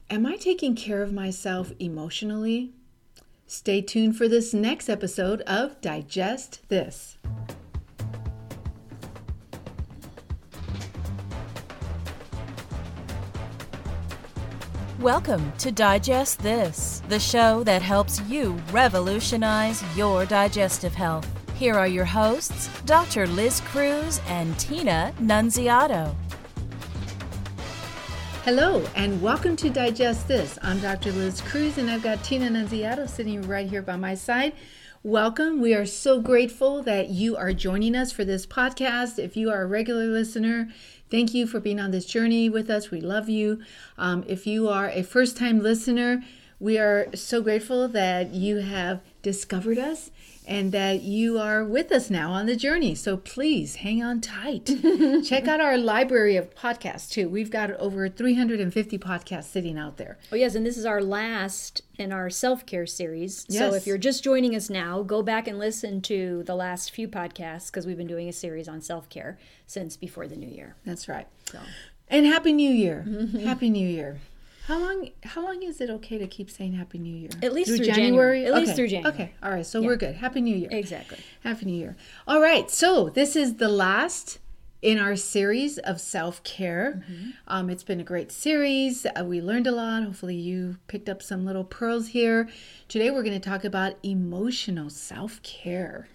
Am I taking care of myself emotionally? Stay tuned for this next episode of Digest This. Welcome to Digest This, the show that helps you revolutionize your digestive health. Here are your hosts, Dr. Liz Cruz and Tina Nunziato. Hello, and welcome to Digest This. I'm Dr. Liz Cruz, and I've got Tina Nunziato sitting right here by my side. Welcome. We are so grateful that you are joining us for this podcast. If you are a regular listener, thank you for being on this journey with us. We love you. If you are a first-time listener, we are so grateful that you have discovered us and that you are with us now on the journey. So please hang on tight. Check out our library of podcasts too. We've got over 350 podcasts sitting out there. Oh yes, and this is our last in our self-care series. Yes. So if you're just joining us now, go back and listen to the last few podcasts because we've been doing a series on self-care since before the new year. That's right. So. And Happy New Year. Happy New Year. How long is it okay to keep saying Happy New Year? At least through January. At least through January. Okay. All right. So we're good. Happy New Year. Exactly. Happy New Year. All right. So this is the last in our series of self-care. It's been a great series. We learned a lot. Hopefully you picked up some little pearls here. Today we're going to talk about emotional self-care.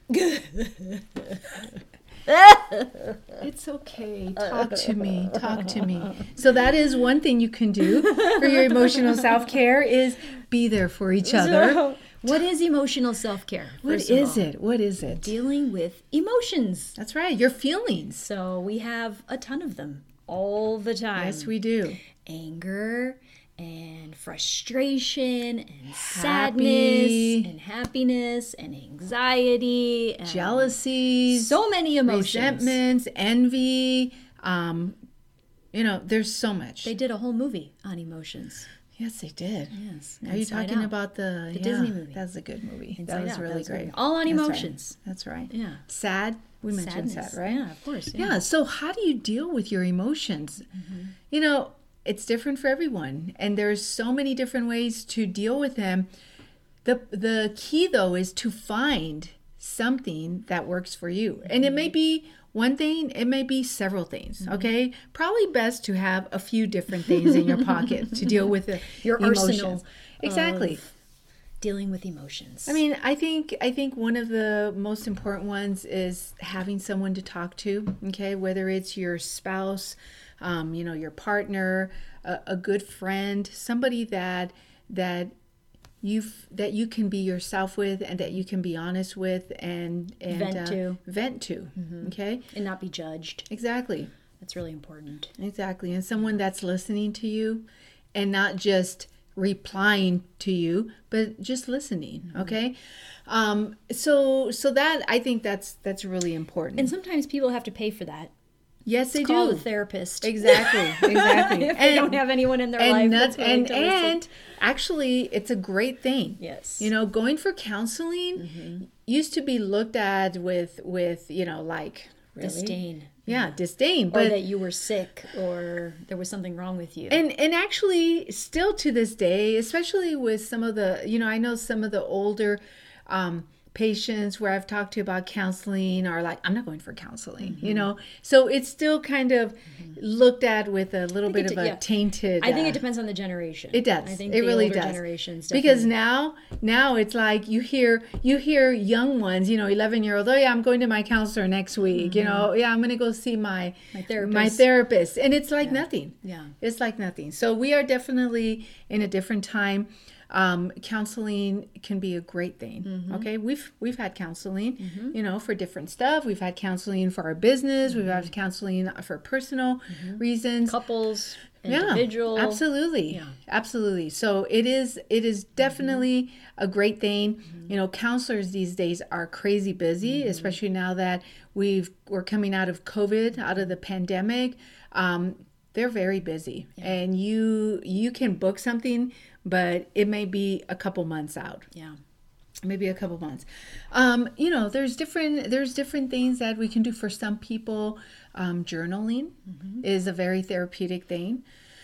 It's okay. Talk to me. Talk to me. So that is one thing you can do for your emotional self-care is be there for each other. So, what is emotional self-care? What is it? What is it? Dealing with emotions. That's right. Your feelings. So we have a ton of them all the time. Yes, we do. Anger and frustration and Happy. sadness and happiness and anxiety and Jealousies. so many emotions. Resentments, envy. There's so much. They did a whole movie on emotions. Yes, they did. Yes. Are you Inside talking Out. about the Disney movie? That's a good movie. Inside that was Out, really that was great. good. All on That's right. emotions. That's right. Yeah. Sad. We mentioned Sadness. sad, right? Yeah, of course. Yeah. So how do you deal with your emotions? It's different for everyone, and there's so many different ways to deal with them. The key though is to find something that works for you, and it may be one thing, it may be several things. Okay, probably best to have a few different things in your pocket to deal with Your emotions. arsenal. Exactly. Dealing with emotions. I mean, I think one of the most important ones is having someone to talk to. Okay, whether it's your spouse, your partner, a good friend, somebody that you can be yourself with, and that you can be honest with, and vent to. Okay, and not be judged. exactly, That's really important. exactly, and someone that's listening to you, and not just replying to you, but just listening. Okay, so that I think that's really important. And sometimes people have to pay for that. Yes, they Call do. a therapist. Exactly. If they don't have anyone in their life that's willing to listen. And actually, it's a great thing. Yes. Going for counseling used to be looked at with like really? Disdain. Yeah, disdain. Or But that you were sick or there was something wrong with you. and actually, still to this day, especially with some of the I know some of the older patients where I've talked to about counseling are like, I'm not going for counseling, so it's still kind of looked at with a little bit of a tainted. I think it depends on the generation. It does. I think it the really older does. generations Because definitely. now it's like you hear young ones, 11-year-olds. Oh yeah, I'm going to my counselor next week. Yeah, I'm going to go see my therapist, and it's like nothing. Yeah. It's like nothing. So we are definitely in a different time. Counseling can be a great thing. Okay, we've had counseling, for different stuff. We've had counseling for our business. We've had counseling for personal reasons. Couples, individual. Yeah, absolutely, absolutely. So it is definitely a great thing. Counselors these days are crazy busy, especially now that we're coming out of COVID, out of the pandemic. They're very busy, and you can book something, but it may be a couple months out. Yeah. Maybe a couple months. There's different things that we can do for some people. Journaling is a very therapeutic thing.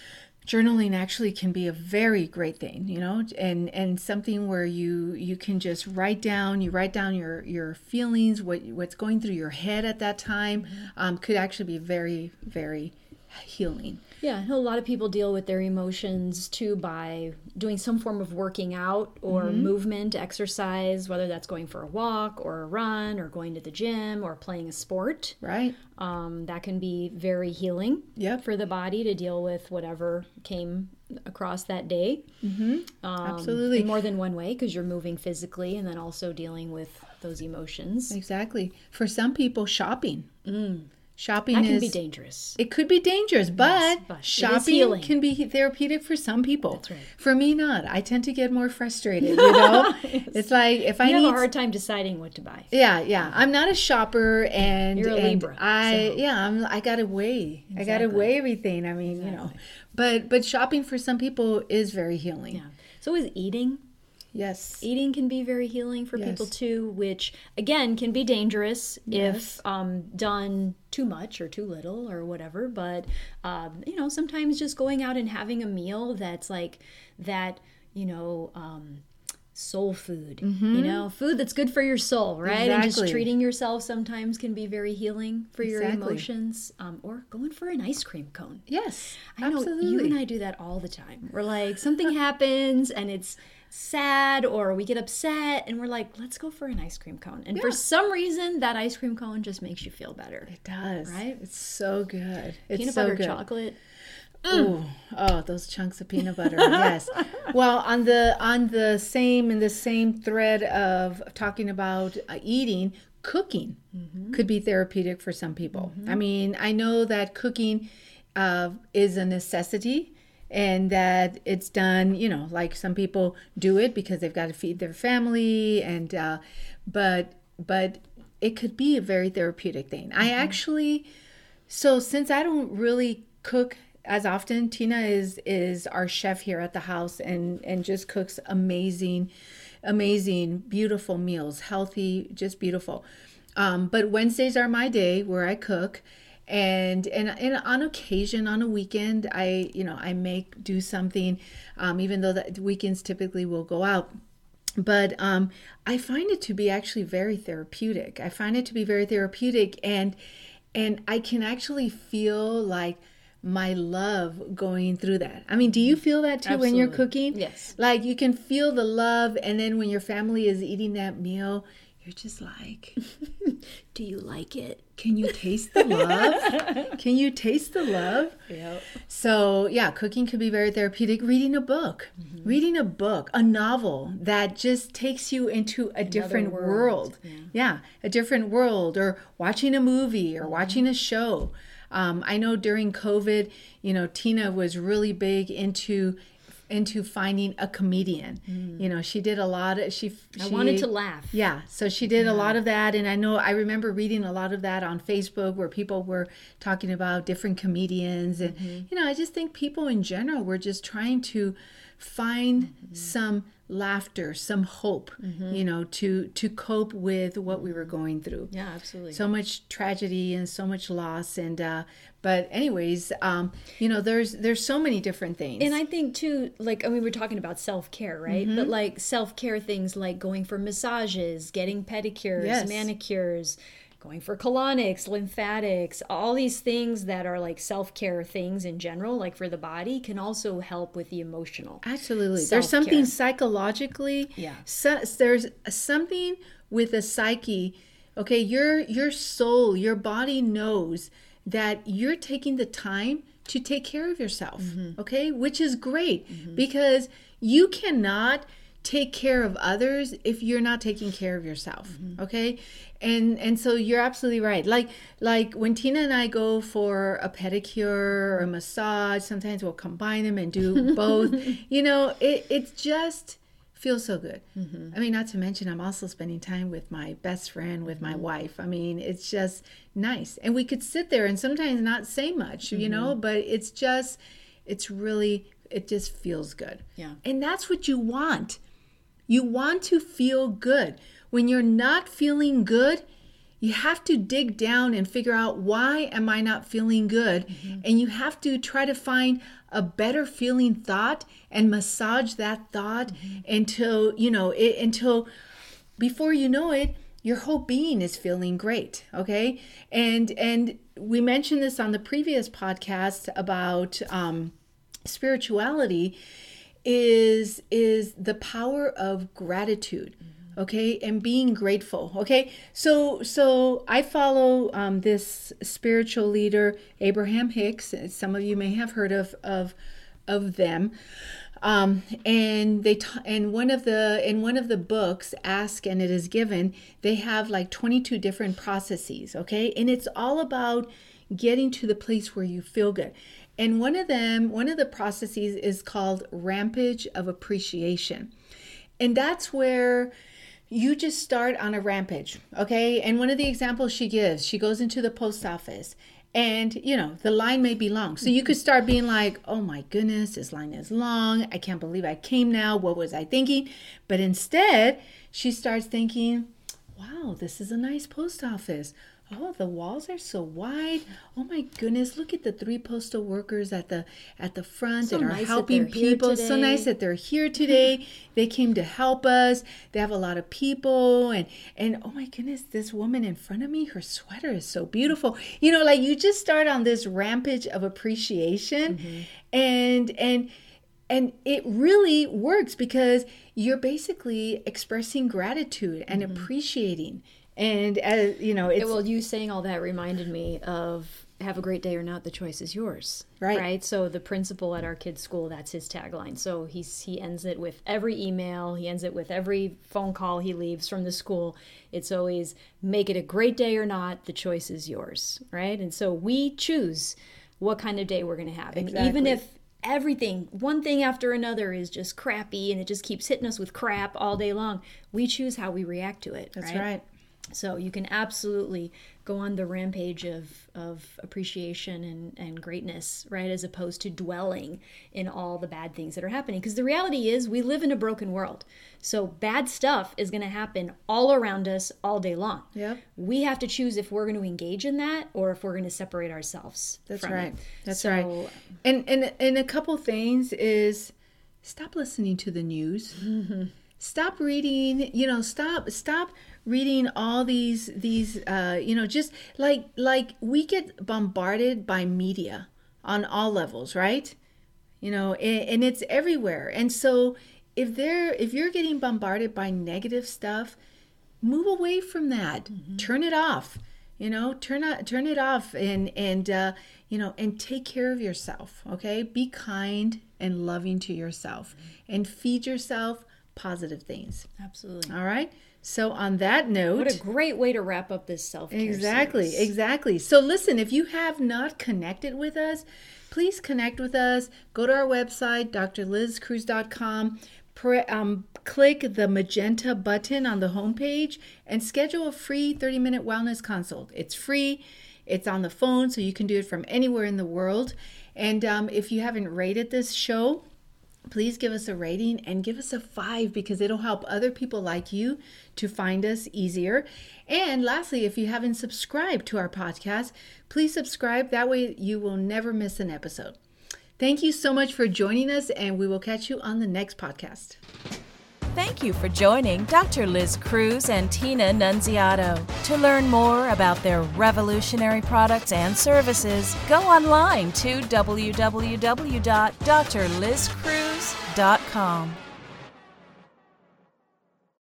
journaling actually can be a very great thing, and something where you can just write down your feelings, what's going through your head at that time, could actually be very, very healing. Yeah, I know a lot of people deal with their emotions too by doing some form of working out or movement, exercise, whether that's going for a walk or a run or going to the gym or playing a sport. Right. That can be very healing for the body to deal with whatever came across that day. Absolutely. In more than one way, because you're moving physically and then also dealing with those emotions. Exactly. For some people, shopping. Shopping that can be dangerous. It could be dangerous, but shopping can be therapeutic for some people. That's right. For me, not. I tend to get more frustrated, It's like if I have a hard time deciding what to buy. Yeah. I'm not a shopper, and you're a Libra. I gotta weigh. Exactly. I gotta weigh everything. I mean, but shopping for some people is very healing. Yeah. So is eating. Yes. Eating can be very healing for people too, which again can be dangerous if done too much or too little or whatever. But, sometimes just going out and having a meal that's like that, soul food, food that's good for your soul, right? Exactly. And just treating yourself sometimes can be very healing for your emotions. Or going for an ice cream cone. Yes, I know you and I do that all the time. We're like, something happens and it's sad or we get upset and we're like, let's go for an ice cream cone. And for some reason, that ice cream cone just makes you feel better. It does. Right? It's so good. It's peanut so butter good. chocolate. Ooh, those chunks of peanut butter. Yes. Well, in the same thread of talking about eating, cooking could be therapeutic for some people. I mean, I know that cooking is a necessity. And that it's done, like some people do it because they've got to feed their family, and but it could be a very therapeutic thing. I actually, since I don't really cook as often, Tina is our chef here at the house and just cooks amazing, beautiful meals, healthy, just beautiful. But Wednesdays are my day where I cook. And on occasion, on a weekend, I do something, even though the weekends typically will go out. But I find it to be actually very therapeutic. And I can actually feel like my love going through that. I mean, do you feel that too? Absolutely. When you're cooking? Yes. Like you can feel the love, and then when your family is eating that meal, you're just like, do you like it? Can you taste the love? Can you taste the love? Yep. So, cooking could be very therapeutic. Reading a book, a novel that just takes you into a different world. A different world, or watching a movie or watching a show. I know during COVID, Tina was really big into finding a comedian. She did a lot of, I wanted to laugh. Yeah. So she did a lot of that. And I remember reading a lot of that on Facebook where people were talking about different comedians. And, I just think people in general were just trying to find some laughter, some hope, to cope with what we were going through. Yeah, absolutely. So much tragedy and so much loss. And, but anyways, there's so many different things. And I think too, we're talking about self-care, right? But like self-care things like going for massages, getting pedicures, manicures, going for colonics, lymphatics, all these things that are like self-care things in general, like for the body, can also help with the emotional. Absolutely. Self-care. There's something psychologically. Yeah. There's something with the psyche. Okay, your soul, your body knows that you're taking the time to take care of yourself. Okay, which is great because you cannot take care of others if you're not taking care of yourself. Okay. And so you're absolutely right. Like when Tina and I go for a pedicure or a massage, sometimes we'll combine them and do both. It just feels so good. I mean, not to mention I'm also spending time with my best friend, with my wife. I mean, it's just nice. And we could sit there and sometimes not say much, but it just feels good. Yeah. And that's what you want. You want to feel good. When you're not feeling good, You have to dig down and figure out, why am I not feeling good? And you have to try to find a better feeling thought and massage that thought until, until before you know it, your whole being is feeling great. Okay. And we mentioned this on the previous podcast about spirituality is the power of gratitude. Okay, and being grateful. Okay, so I follow this spiritual leader, Abraham Hicks. Some of you may have heard of them. And they in one of the books, Ask and It Is Given, they have like 22 different processes. Okay, and it's all about getting to the place where you feel good. And one of the processes is called Rampage of Appreciation, and that's where you just start on a rampage, okay? And one of the examples she gives, she goes into the post office and, the line may be long. So you could start being like, oh my goodness, this line is long. I can't believe I came now. What was I thinking? But instead, she starts thinking, wow, this is a nice post office. Oh, the walls are so wide. Oh my goodness, look at the 3 postal workers at the front that are helping people. So nice that they're here today. They came to help us. They have a lot of people. And oh my goodness, this woman in front of me, her sweater is so beautiful. You just start on this rampage of appreciation. And it really works because you're basically expressing gratitude and appreciating. And you saying all that reminded me of have a great day or not, the choice is yours. Right. So the principal at our kids' school, that's his tagline. So he ends it with every email. He ends it with every phone call he leaves from the school. It's always make it a great day or not, the choice is yours. Right. And so we choose what kind of day we're going to have. Exactly. And even if everything, one thing after another is just crappy and it just keeps hitting us with crap all day long, we choose how we react to it. That's right. So you can absolutely go on the rampage of appreciation and greatness, right? As opposed to dwelling in all the bad things that are happening. Because the reality is we live in a broken world. So bad stuff is going to happen all around us all day long. Yep. We have to choose if we're going to engage in that or if we're going to separate ourselves from it. That's right. And a couple things is stop listening to the news. Stop reading, stop reading all these just like we get bombarded by media on all levels, right? And it's everywhere. And so if you're getting bombarded by negative stuff, move away from that. Turn it off. Turn it off and take care of yourself, okay? Be kind and loving to yourself and feed yourself positive things. Absolutely. All right. So on that note, what a great way to wrap up this self-care series. Exactly. So listen, if you have not connected with us, please connect with us. Go to our website, drlizcruz.com. Click the magenta button on the homepage and schedule a free 30-minute wellness consult. It's free. It's on the phone, so you can do it from anywhere in the world. And if you haven't rated this show, please give us a rating and give us a 5 because it'll help other people like you to find us easier. And lastly, if you haven't subscribed to our podcast, please subscribe. That way you will never miss an episode. Thank you so much for joining us, and we will catch you on the next podcast. Thank you for joining Dr. Liz Cruz and Tina Nunziato. To learn more about their revolutionary products and services, go online to www.drlizcruz.com.